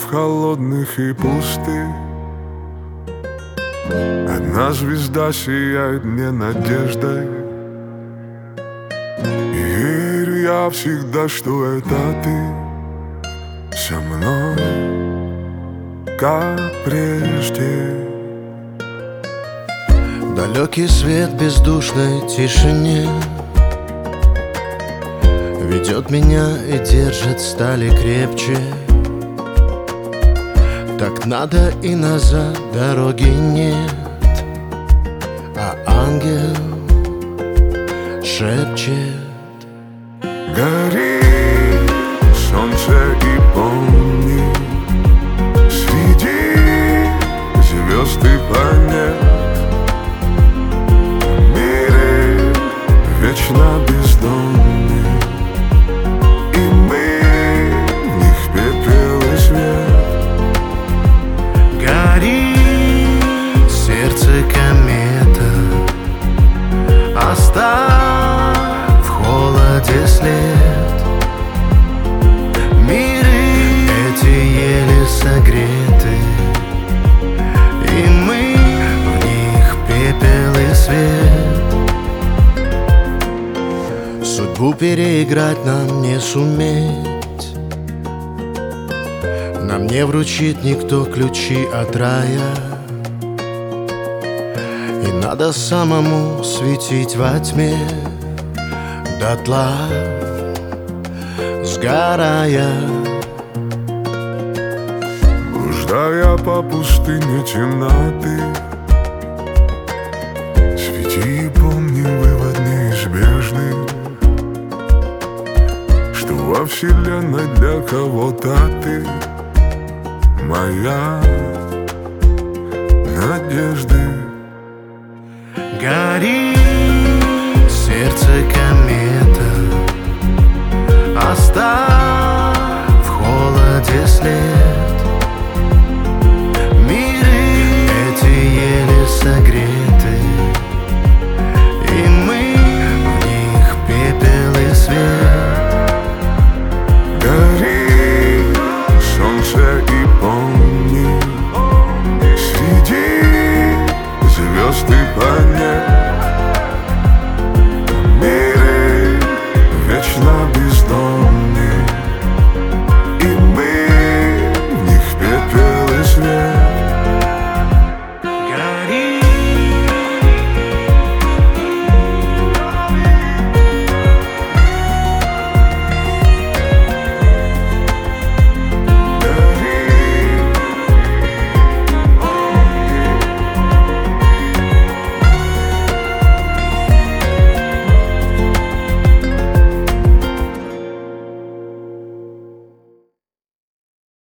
холодных и пустых. Одна звезда сияет мне надеждой, и верю я всегда, что это ты со мной, как прежде. Далекий свет в бездушной тишине ведет меня и держит стали крепче. Так надо и назад дороги нет, а ангел шепчет: гори, солнце, и помни, среди звезд и планет в мире вечно бездонный, и мы в них пепел и свет. Гори, сердце, комета, оставь в холоде след. Миры эти еле согреты, и мы в них пепел и свет. Судьбу переиграть нам не суметь, нам не вручит никто ключи от рая, и надо самому светить во тьме дотла, сгорая. Блуждая по пустыне темноты, свети и помни вывод неизбежный, что во вселенной для кого-то ты моя надежда. Гори, сердце, комета, оставь в холоде след. Миры эти еле согреты,